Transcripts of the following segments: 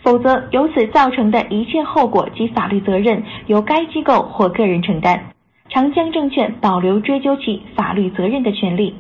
否则由此造成的一切后果及法律责任由该机构或个人承担。长江证券保留追究其法律责任的权利。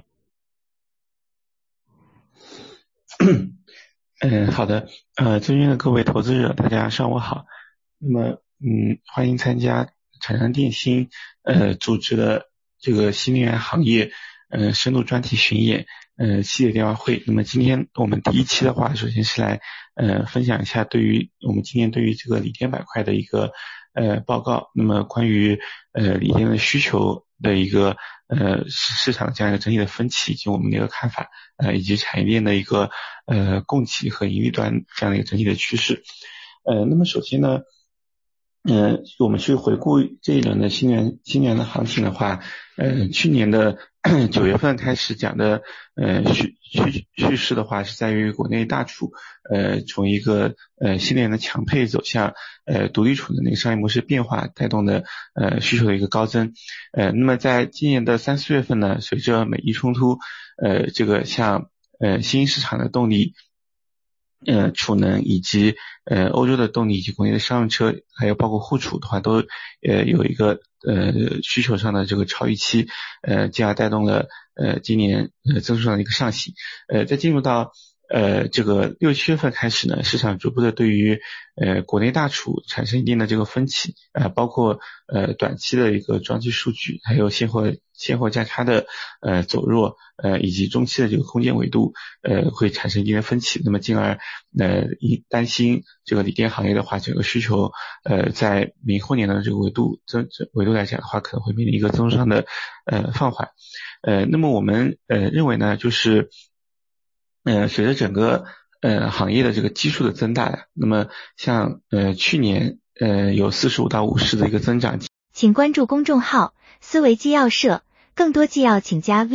好的，尊敬的各位投资者，大家上午好。那么，欢迎参加长江电信组织的这个新能源行业深度专题巡演系列电话会。那么今天我们第一期的话，首先是来分享一下我们今天对于这个锂电板块的一个报告。那么关于锂电的需求的一个市场这样一个整体的分歧，以及我们的一个看法，以及产业链的一个供给和盈利端这样的一个整体的趋势。那么首先呢，我们去回顾这一轮的新能源的行情的话，去年的9月份开始讲的趋势的话，是在于国内大储从一个新能源的强配走向独立储能的一个商业模式变化带动的需求的一个高增。那么在今年的3、4月份呢，随着美伊冲突这个像新兴市场的动力储能以及欧洲的动力以及国内的商用车还有包括互储的话都有一个需求上的这个超预期，进而带动了今年增速上的一个上行。在进入到这个6、7月份开始呢，市场逐步的对于国内大储产生一定的这个分歧，包括短期的一个装机数据，还有现货价差的走弱，以及中期的这个空间维度会产生一定的分歧。那么进而担心这个锂电行业的话，整个需求在明后年的这个维度来讲的话，可能会面临一个增速上的放缓。那么我们认为呢，就是随着整个行业的这个基数的增大，那么像去年有45到50的一个增长。 请关注公众号思维纪要社，更多纪要请加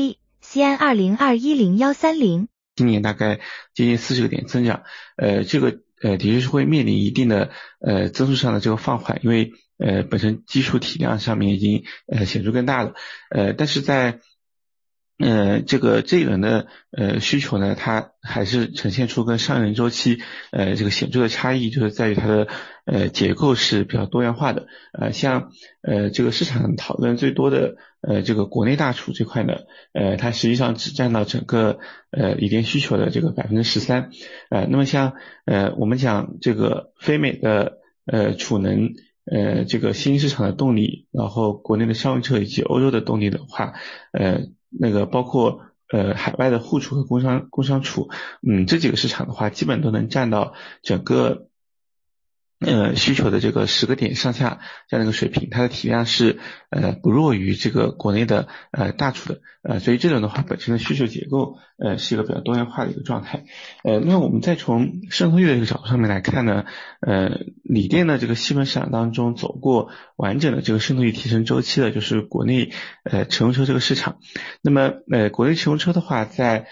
VCN20210130。 今年大概接近40个点增长，这个的确是会面临一定的增速上的这个放缓，因为本身基数体量上面已经显著更大了，但是在这一轮的需求呢，它还是呈现出跟上一轮周期这个显著的差异，就是在于它的结构是比较多元化的。像这个市场讨论最多的这个国内大储这块呢，它实际上只占到整个锂电需求的这个 13%。那么像我们讲这个非美的储能这个新兴市场的动力，然后国内的商用车以及欧洲的动力的话，那个包括海外的互储和工商储，这几个市场的话，基本都能占到整个需求的这个10个点上下这样的一个水平，它的体量是不弱于这个国内的大储的，所以这种的话本身的需求结构是一个比较多元化的一个状态。那么我们再从渗透率的一个角度上面来看呢，锂电的这个细分市场当中走过完整的这个渗透率提升周期的就是国内乘用车这个市场。那么国内乘用车的话，在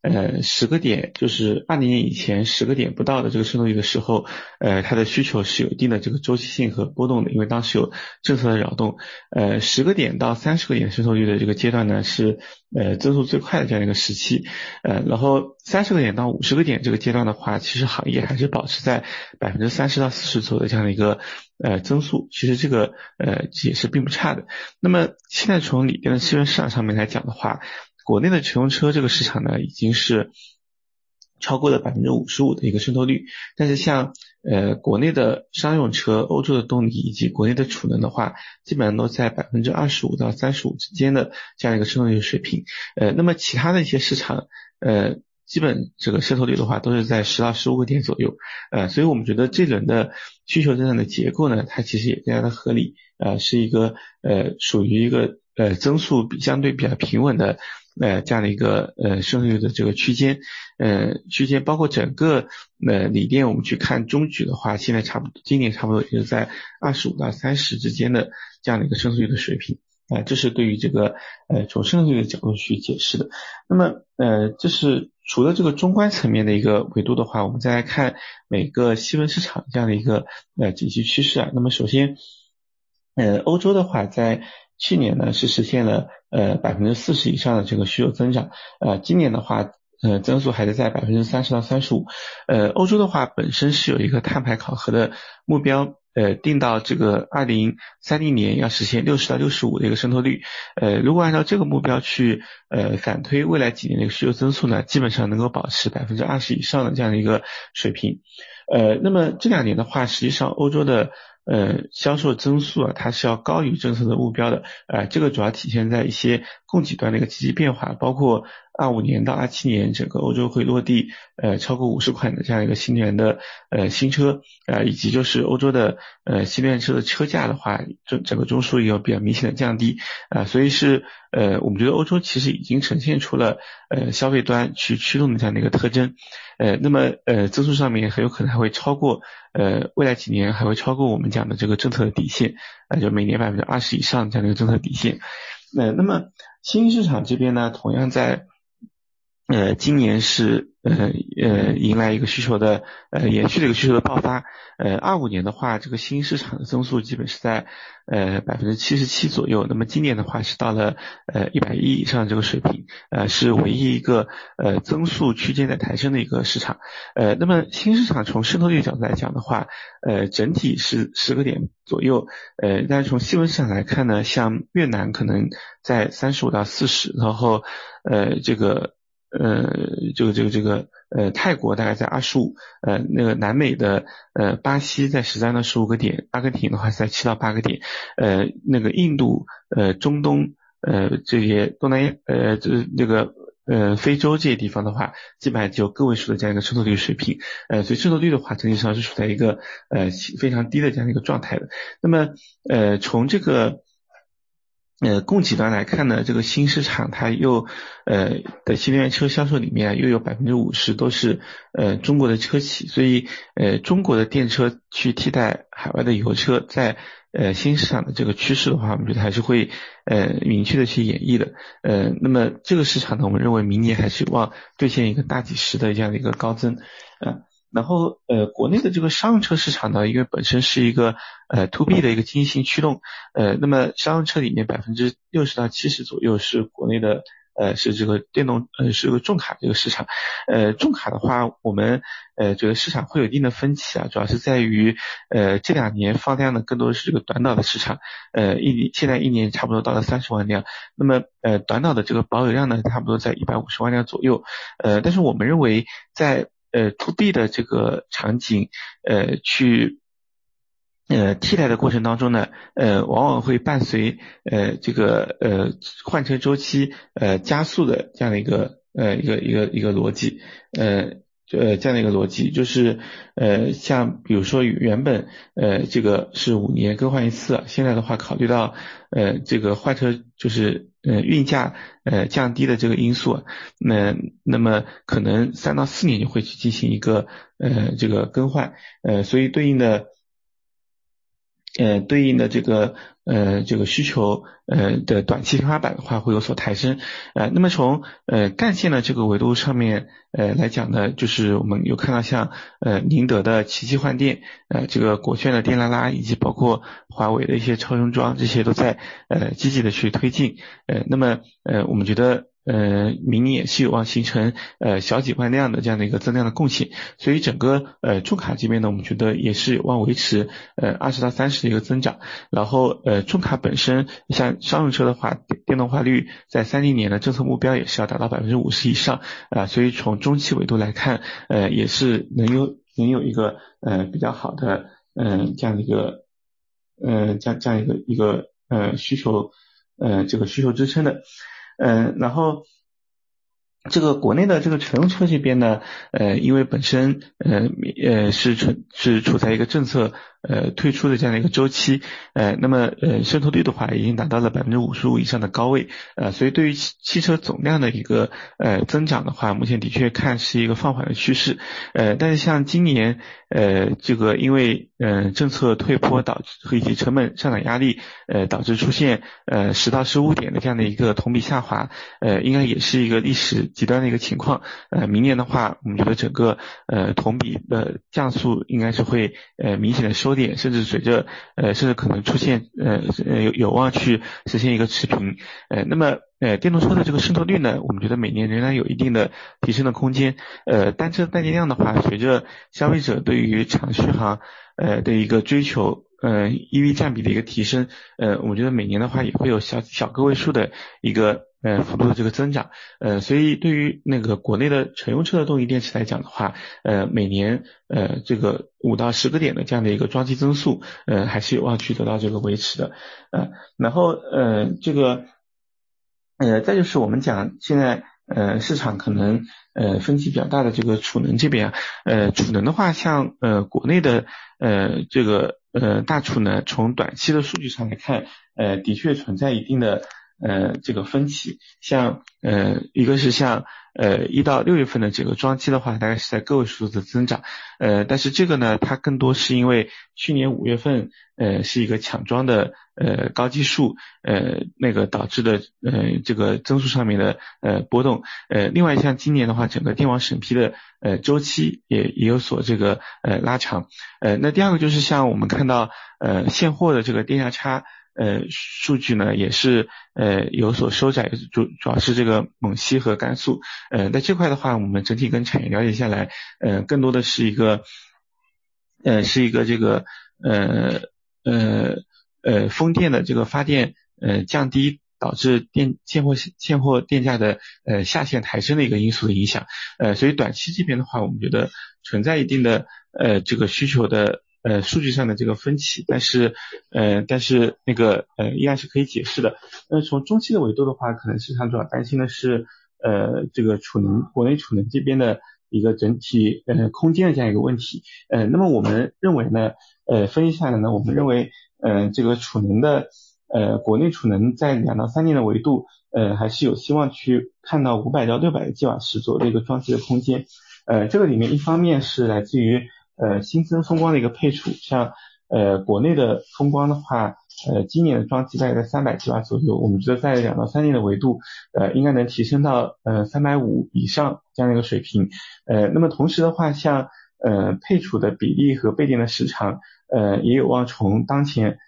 10个点，就是20年以前10个点不到的这个渗透率的时候，它的需求是有一定的这个周期性和波动的，因为当时有政策的扰动。10个点到30个点渗透率的这个阶段呢，是增速最快的这样一个时期。然后30个点到50个点这个阶段的话，其实行业还是保持在30%到40%左右的这样的一个增速，其实这个也是并不差的。那么现在从锂电的细分市场上面来讲的话，国内的乘用车这个市场呢，已经是超过了 55% 的一个渗透率，但是像国内的商用车、欧洲的动力以及国内的储能的话，基本上都在 25% 到 35% 之间的这样一个渗透率水平。那么其他的一些市场基本这个渗透率的话都是在10到15个点左右。所以我们觉得这轮的需求增长的结构呢，它其实也更加的合理，是一个属于一个增速相对比较平稳的这样的一个渗透率的这个区间包括整个锂电，我们去看中举的话，现在今年差不多也是在25到30之间的这样的一个渗透率的水平。这是对于这个从渗透率的角度去解释的。那么这是除了这个中观层面的一个维度的话，我们再来看每个细分市场这样的一个景气趋势。那么首先欧洲的话，在去年呢是实现了40%以上的这个需求增长，今年的话增速还是在 30%到35%。欧洲的话本身是有一个碳排考核的目标，定到这个2030年要实现60到65的一个渗透率。如果按照这个目标去反推未来几年的一个需求增速呢，基本上能够保持 20% 以上的这样的一个水平。那么这2年的话，实际上欧洲的销售增速啊，它是要高于政策的目标的。这个主要体现在一些供给端的一个积极变化，包括25年到27年整个欧洲会落地超过50款的这样一个新能源的新车，以及就是欧洲的新能源车的车价的话，整个中枢也有比较明显的降低。所以是我们觉得欧洲其实已经呈现出了消费端去驱动的这样的一个特征。那么增速上面很有可能还会超过未来几年还会超过我们讲的这个政策的底线，就每年 20% 以上这样的一个政策底线。那么新兴市场这边呢，同样在今年是迎来一个需求的延续的一个需求的爆发。25年的话，这个新市场的增速基本是在77%左右。那么今年的话是到了110以上这个水平，是唯一一个增速区间在抬升的一个市场。那么新市场从渗透率角度来讲的话，整体是10个点左右。但是从细分市场来看呢，像越南可能在35到40，然后泰国大概在25，那个南美的巴西在13到15个点，阿根廷的话是在7到8个点，那个印度中东这些东南亚非洲这些地方的话，基本上只有个位数的这样一个渗透率水平。所以渗透率的话整体上是处在一个非常低的这样一个状态的。那么从这个供给端来看呢，这个新市场它又的新能源车销售里面又有 50% 都是中国的车企，所以中国的电车去替代海外的油车，在新市场的这个趋势的话，我们觉得还是会明确的去演绎的。那么这个市场呢，我们认为明年还是望兑现一个大几十的这样的一个高增。然后国内的这个商用车市场呢，因为本身是一个to B 的一个经济性驱动，那么商用车里面 60% 到70% 左右是国内的是这个电动是个重卡这个市场。重卡的话，我们觉得市场会有一定的分歧啊，主要是在于这2年放量的更多的是这个短导的市场，现在一年差不多到了30万辆，那么短导的这个保有量呢，差不多在150万辆左右。但是我们认为在to B 的这个场景去替代的过程当中呢，往往会伴随这个换车周期加速的这样的一个逻辑。这样的一个逻辑就是像比如说原本这个是5年更换一次，现在的话考虑到这个换车就是运价降低的这个因素，那么可能3到4年就会去进行一个这个更换，所以对应的这个需求的短期天花板的话会有所抬升。那么从干线的这个维度上面来讲呢，就是我们有看到像宁德的奇迹换电，这个国轩的电拉拉，以及包括华为的一些超充桩，这些都在积极的去推进。那么我们觉得明年也是有望形成小几万辆的这样的一个增量的贡献，所以整个重卡这边呢，我们觉得也是有望维持20到30的一个增长。然后重卡本身像商用车的话，电动化率在30年的政策目标也是要达到 50% 以上所以从中期维度来看也是能有一个比较好的这样的一个这样一个需求这个需求支撑的。然后这个国内的这个乘用车这边呢，因为本身是处在一个政策退出的这样的一个周期，那么渗透率的话已经达到了 55% 以上的高位，所以对于汽车总量的一个增长的话，目前的确看是一个放缓的趋势。但是像今年这个因为政策退坡导致以及成本上涨压力导致出现10到15点的这样的一个同比下滑，应该也是一个历史极端的一个情况。明年的话，我们觉得整个同比的降速应该是会明显的收敛，甚至随着甚至可能出现有望去实现一个持平。那么电动车的这个渗透率呢，我们觉得每年仍然有一定的提升的空间。单车带电量的话，随着消费者对于长续航的一个追求，EV 占比的一个提升，我觉得每年的话也会有小个位数的一个幅度的这个增长。所以对于那个国内的乘用车的动力电池来讲的话，每年这个5到10个点的这样的一个装机增速，还是有望去得到这个维持的。然后这个再就是我们讲现在市场可能分歧比较大的这个储能这边储能的话，像国内的这个大储能，从短期的数据上来看，的确存在一定的这个分歧。像一个是像1到6月份的这个装机的话，大概是在个位数的增长，但是这个呢，它更多是因为去年5月份是一个抢装的高基数那个导致的这个增速上面的波动。另外像今年的话，整个电网审批的周期也有所这个拉长。那第二个就是像我们看到现货的这个电价差数据呢也是有所收窄，主要是这个锰烯和甘肃。在这块的话，我们整体跟产业了解下来，更多的是一个这个风电的这个发电降低，导致现货电价的下限抬升的一个因素的影响。所以短期这边的话，我们觉得存在一定的这个需求的数据上的这个分歧，但是那个依然是可以解释的。从中期的维度的话，可能市场主要担心的是这个国内储能这边的一个整体空间的这样一个问题。那么我们认为呢，分析下来呢，我们认为这个储能的国内储能在2到3年的维度还是有希望去看到500到600个吉瓦时左右的一个装机的空间。这个里面一方面是来自于新增风光的一个配储，像国内的风光的话，今年的装机大概在300吉瓦左右，我们觉得在2到3年的维度应该能提升到350以上这样的一个水平。那么同时的话，像配储的比例和备电的时长也有望从当前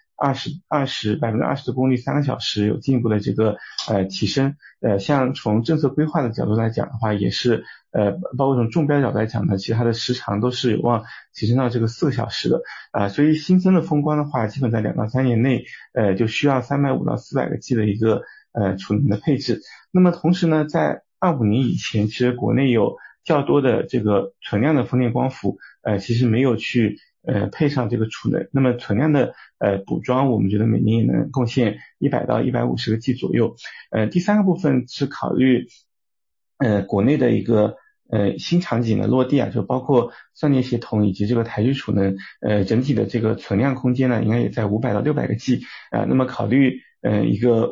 20%的功率3个小时有进一步的这个提升。像从政策规划的角度来讲的话，也是包括从中标角度来讲呢，其实它的时长都是有望提升到这个4个小时的所以新增的风光的话，基本在2到3年内就需要350到400个 G 的一个储能的配置。那么同时呢，在25年以前，其实国内有较多的这个存量的风电光伏其实没有去配上这个储能。那么存量的补装，我们觉得每年也能贡献100到150个 G 左右。第三个部分是考虑国内的一个新场景的落地就包括算力协同以及这个台区储能整体的这个存量空间呢，应该也在500到600个 G。那么考虑一个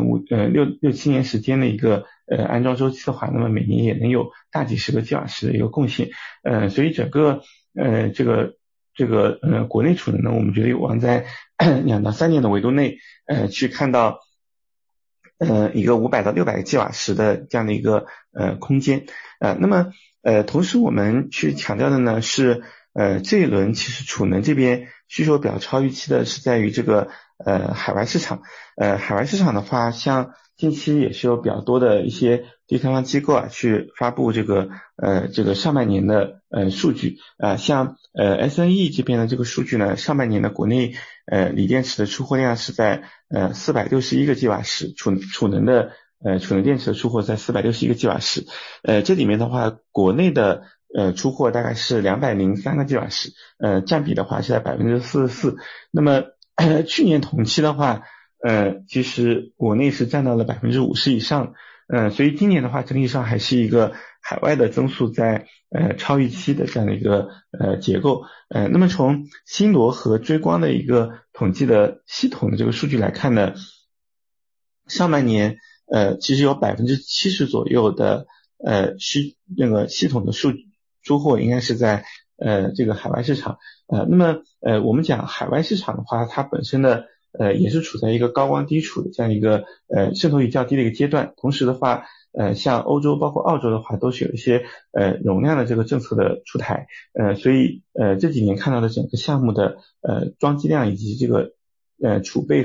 6-7年时间的一个安装周期的话，那么每年也能有大几十个吉瓦时的一个贡献。所以整个这个国内储能呢，我们觉得有望在2到3年的维度内去看到一个500到600个吉瓦时的这样的一个空间。那么同时我们去强调的呢是这一轮其实储能这边需求比较超预期的是在于这个海外市场。海外市场的话，像近期也是有比较多的一些第三方机构去发布这个上半年的数据像SNE 这边的这个数据呢，上半年的国内锂电池的出货量是在461个吉瓦时，储能电池的出货在461个吉瓦时。这里面的话，国内的出货大概是203个吉瓦时，占比的话是在 44%。那么去年同期的话其实国内是占到了 50% 以上。所以今年的话整体上还是一个海外的增速在超预期的这样的一个结构。那么从新罗和追光的一个统计的系统的这个数据来看呢，上半年其实有 70% 左右的那个系统的出货应该是在这个海外市场。那么我们讲海外市场的话，它本身的也是处在一个高光低处的这样一个渗透率较低的一个阶段。同时的话像欧洲包括澳洲的话都是有一些容量的这个政策的出台。所以这几年看到的整个项目的装机量以及这个储备和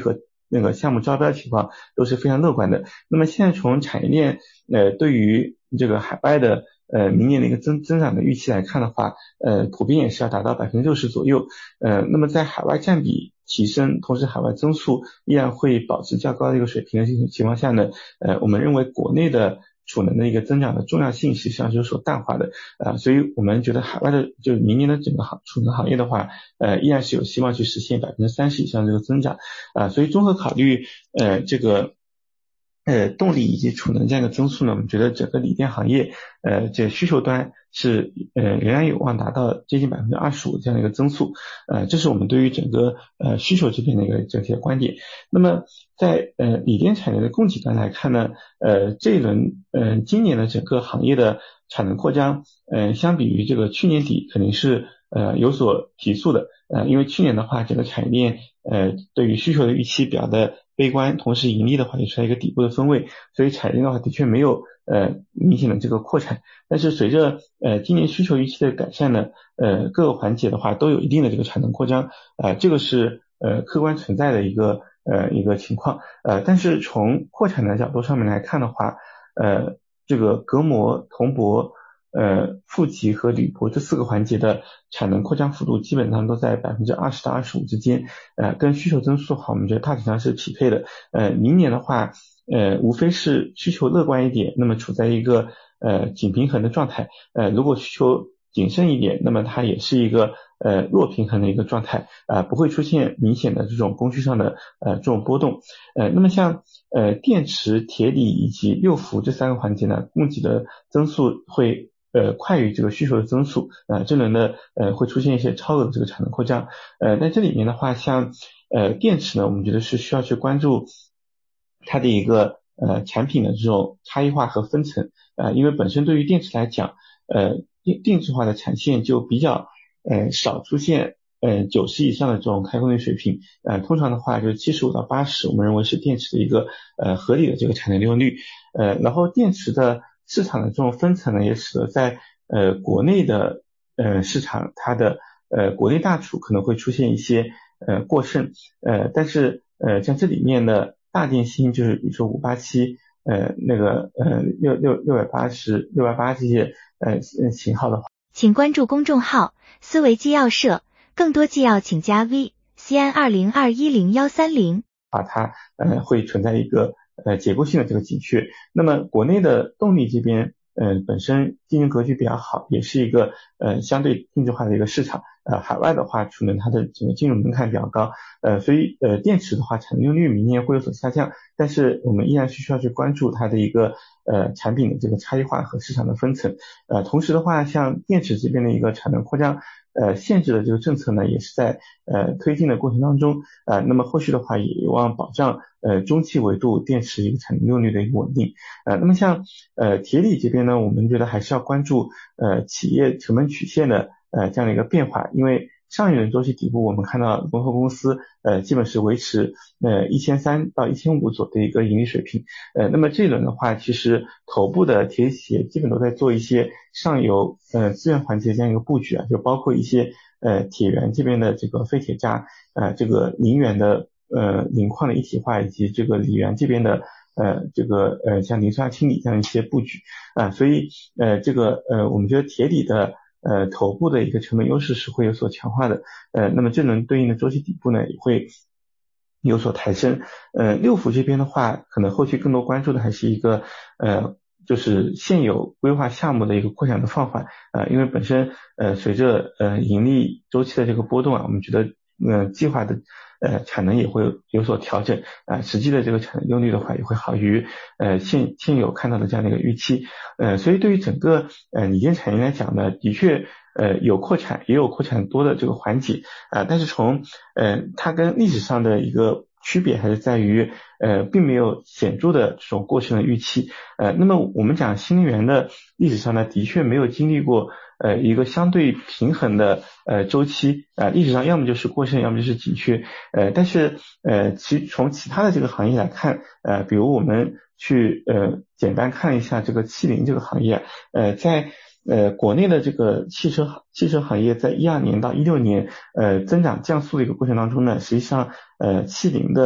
那个项目招标情况都是非常乐观的。那么现在从产业链对于这个海外的明年的一个增长的预期来看的话，普遍也是要达到60%左右。那么在海外占比提升，同时海外增速依然会保持较高的一个水平的情况下呢，我们认为国内的储能的一个增长的重要性实际上是有所淡化的，所以我们觉得海外的就明年的整个储能行业的话，依然是有希望去实现30%以上这个增长，所以综合考虑这个动力以及储能这样的增速呢，我们觉得整个锂电行业这需求端是仍然有望达到接近25%这样的一个增速，这是我们对于整个需求这边的一个整体的观点。那么在锂电产业的供给端来看呢，这一轮今年的整个行业的产能扩张，相比于这个去年底肯定是有所提速的，因为去年的话整个产业链对于需求的预期比较的悲观，同时盈利的话也处在一个底部的分位，所以产业链的话的确没有明显的这个扩产，但是随着今年需求预期的改善呢，各个环节的话都有一定的这个产能扩张，这个是客观存在的一个情况，但是从扩产的角度上面来看的话，这个隔膜、铜箔、负极和铝箔这4个环节的产能扩张幅度基本上都在20%到25%之间，跟需求增速的话，我们觉得大体上是匹配的。明年的话，无非是需求乐观一点，那么处在一个紧平衡的状态。如果需求谨慎一点，那么它也是一个弱平衡的一个状态，不会出现明显的这种供需上的这种波动。那么像电池、铁锂以及六氟这3个环节呢，供给的增速会快于这个需求的增速，这轮的会出现一些超额的这个产能扩张。在这里面的话，像电池呢，我们觉得是需要去关注它的一个产品的这种差异化和分层，因为本身对于电池来讲，定制化的产线就比较少出现90以上的这种开工率水平，通常的话就是75到80，我们认为是电池的一个合理的这个产能利用率。然后电池的市场的这种分层呢，也使得在国内的市场它的国内大储可能会出现一些过剩，但是像这里面的大电芯，就是比如说587那个680、680这些型号的话， 请关注公众号思维纪要社，更多纪要请加 VCN20210130。 它会存在一个结构性的这个紧缺。那么国内的动力这边本身竞争格局比较好，也是一个相对定制化的一个市场。海外的话，储能它的整个进入门槛比较高，所以电池的话产能利用率明年会有所下降，但是我们依然是需要去关注它的一个产品的这个差异化和市场的分层。同时的话，像电池这边的一个产能扩张限制的这个政策呢，也是在推进的过程当中，那么后续的话也有望保障中期维度电池一个产能利用率的一个稳定。那么像铁锂这边呢，我们觉得还是要关注企业成本曲线的这样的一个变化，因为上一轮周期底部我们看到龙头公司基本是维持1300到1500左右的一个盈利水平，那么这一轮的话，其实头部的铁企业基本都在做一些上游资源环节这样一个布局，就包括一些铁源这边的这个废铁渣，这个磷源的磷矿的一体化，以及这个锂源这边的像磷酸氢锂这样一些布局，所以我们觉得铁锂的头部的一个成本优势是会有所强化的，那么这轮对应的周期底部呢也会有所抬升。六氟这边的话，可能后续更多关注的还是一个就是现有规划项目的一个扩产的放缓，因为本身随着盈利周期的这个波动我们觉得计划的产能也会有所调整，实际的这个产能利用率的话也会好于现有看到的这样的一个预期，所以对于整个锂电产业来讲呢，的确有扩产也有扩产多的这个环节，但是从它跟历史上的一个区别还是在于并没有显著的这种过剩的预期，那么我们讲新能源的历史上呢，的确没有经历过一个相对平衡的周期，历史上要么就是过剩，要么就是紧缺，但是从其他的这个行业来看，比如我们去简单看一下这个汽零这个行业，在国内的这个汽车行业在12年到16年增长降速的一个过程当中呢，实际上汽零的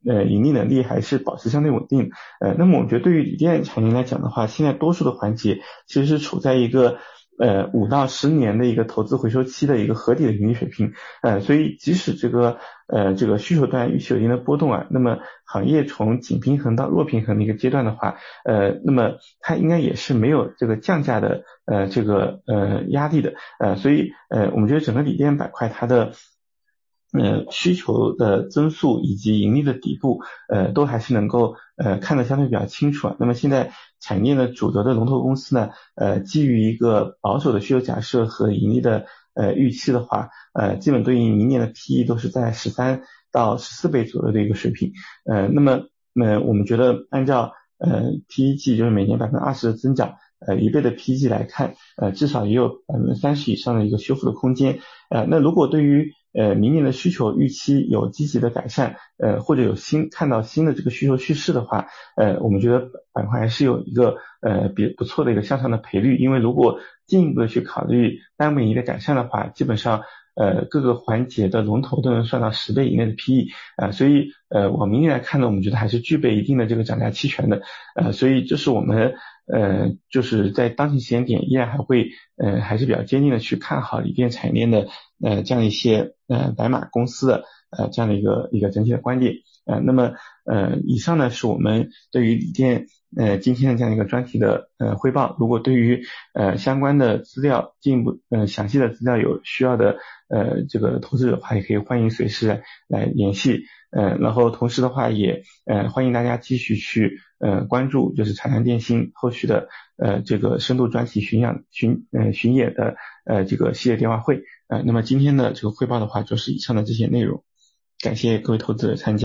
盈利能力还是保持相对稳定。那么我觉得对于锂电产业来讲的话，现在多数的环节其实是处在一个5到10年的一个投资回收期的一个合理的盈利水平。所以即使这个需求端预期有一定的波动啊，那么行业从紧平衡到弱平衡的一个阶段的话，那么它应该也是没有这个降价的压力的。所以我们觉得整个锂电板块它的需求的增速以及盈利的底部都还是能够看得相对比较清楚啊。那么现在产业的主流的龙头公司呢，基于一个保守的需求假设和盈利的预期的话，基本对应明年的 PE 都是在13到14倍左右的一个水平。那么我们觉得按照PEG 就是每年 20% 的增长，1倍的 PEG 来看，至少也有 30% 以上的一个修复的空间。那如果对于明年的需求预期有积极的改善，或者有看到新的这个需求趋势的话，我们觉得板块还是有一个比不错的一个向上的赔率。因为如果进一步的去考虑单位盈利的改善的话，基本上各个环节的龙头都能算到10倍以内的 PE。所以往明年来看呢，我们觉得还是具备一定的这个涨价期权的。所以这是我们就是在当前时间点依然还是比较坚定的去看好锂电产业链的这样一些白马公司的这样的一个整体的观点。那么以上呢是我们对于锂电今天的这样一个专题的汇报。如果对于相关的资料进一步详细的资料有需要的这个投资者的话，也可以欢迎随时来联系。然后同时的话也欢迎大家继续去关注就是长江电信后续的这个深度专题巡演的这个系列电话会。那么今天的这个汇报的话就是以上的这些内容，感谢各位投资者参加。